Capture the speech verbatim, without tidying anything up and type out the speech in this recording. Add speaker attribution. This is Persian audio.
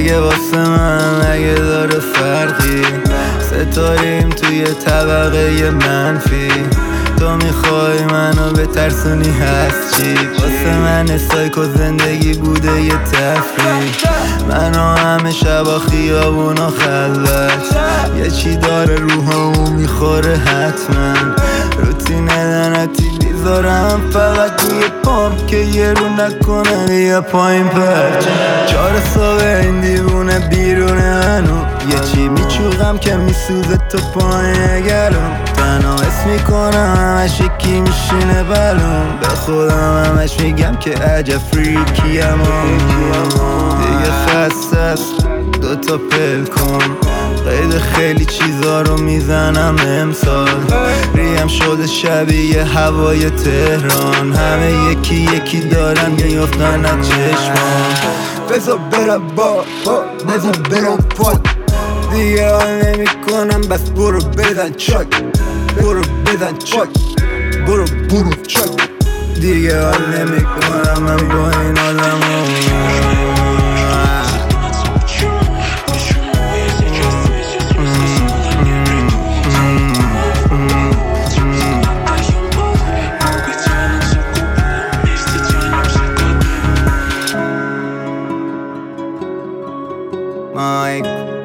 Speaker 1: دیگه واسه من اگه داره فرقی، ستاریم توی طبقه منفی. تو میخوای منو بترسونی هست چی؟ واسه من سایکو زندگی بوده یه تفریح. منو همه شبا خیابون و خلوت، یه چی داره روحمو میخوره حتما. روتین لعنتی میذارم فقط روی پام که یه رو نکنه یه پایین پرچ. چهار صبح این دیوونه بیرونه هنو، یه چی میچوغم که میسوزه تو پایین گلوم. تنها حس میکنم همش یکی میشینه بلوم، به خودم همش میگم که عجب فریکیم. دیگه خسته است دوتا پل کن، قید خیلی چیزا رو میزنم امسال. ریم شده شبیه هوای تهران، همه یکی یکی دارن میافتن از چشمان. بذار برم با با بذار برم پاد، دیگه حال نمی کنم بس برو بزن چاک، برو بزن چاک، برو برو چاک. دیگه حال نمی کنم من با این آدم Mike